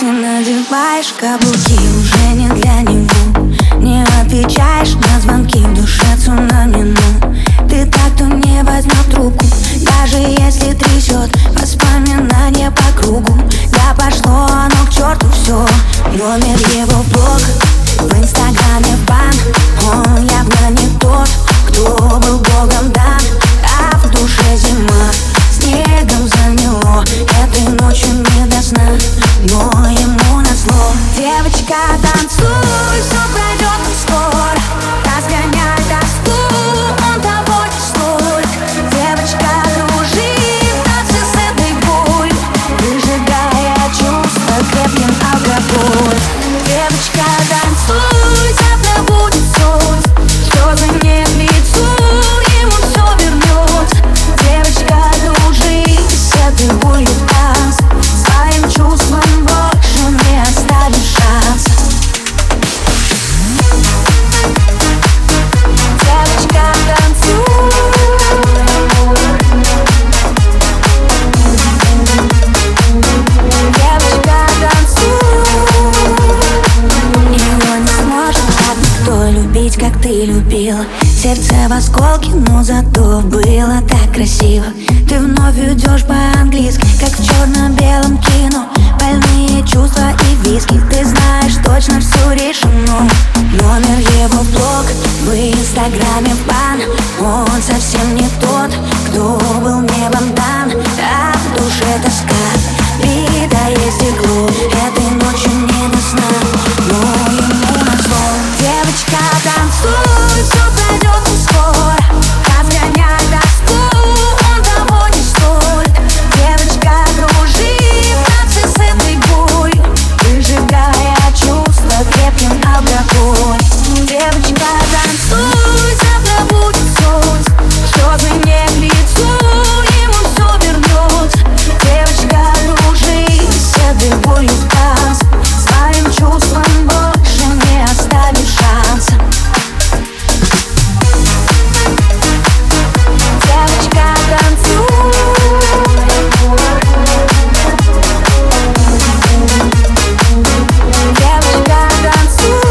Ты надеваешь каблуки уже не для него. Не отвечаешь на звонки, в душе цунами, ну ты так, кто не возьмет трубку, даже если трясет воспоминания по кругу. Да пошло оно к черту все. Номер его в блог, в инстаграме в бан. Он явно не тот, кто был богом дан. А в душе зима, снегом замело. Этой ночью не до сна, но ему назло. Девочка, танцуй, все пройдет скоро. Разгоняй тоску, он того не стоит. Девочка, дружи в танце с этой болью, выжигая чувства крепким алкоголь. Девочка, танцуй, завтра будет солнце, слезы не к лицу, ему все вернется. Девочка, дружи с этой болью в танце, своим чувством больше не оставишь шанс. Девочка, танцуй. Девочка, танцуй. Его не сможет так никто любить, как ты любила. Сердце в осколке, но зато было так красиво. Ты вновь идешь по-английски, как в черно-белом кино. Больные чувства и виски, ты знаешь, точно все решено. Номер его в блог, в инстаграме в бан. Он совсем не тот, кто был небом дан. А в душе тоска, битое стекло. Этой ночью не до сна, но ему назло. Девочка, танцуй, все пройдет скоро. Разгоняй тоску, он того не стоит. Девочка, дружи в танце с этой болью, выжигая чувства крепким алкоголь. Девочка, танцуй, завтра будет солнце, слезы не к лицу, ему все вернется. Девочка, дружи с этой болью в танце, своим чувством больше не оставишь шанса. Девочка, танцуй. Девочка, танцуй.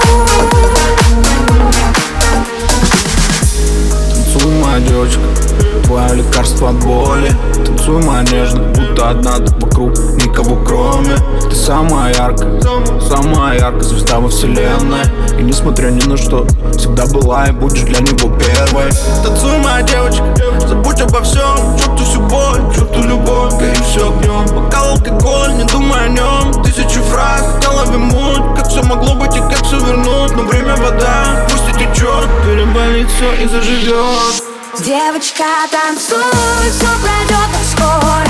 Танцуй, моя девочка, твое лекарство от боли. Танцуй, моя нежная, будто одна ты вокруг, никого кроме. Ты самая яркая звезда во вселенной. И несмотря ни на что, всегда была и будешь для него первой. Танцуй, моя девочка, забудь обо всем. Черту всю боль, черту любовь, гори все огнем. Бокал, алкоголь, не думай о нем. Тысячи фраз, в голове муть, как все могло быть и как все вернуть. Но время вода, пусть и течет, переболит все и заживет. Девочка, танцуй, все пройдет скоро.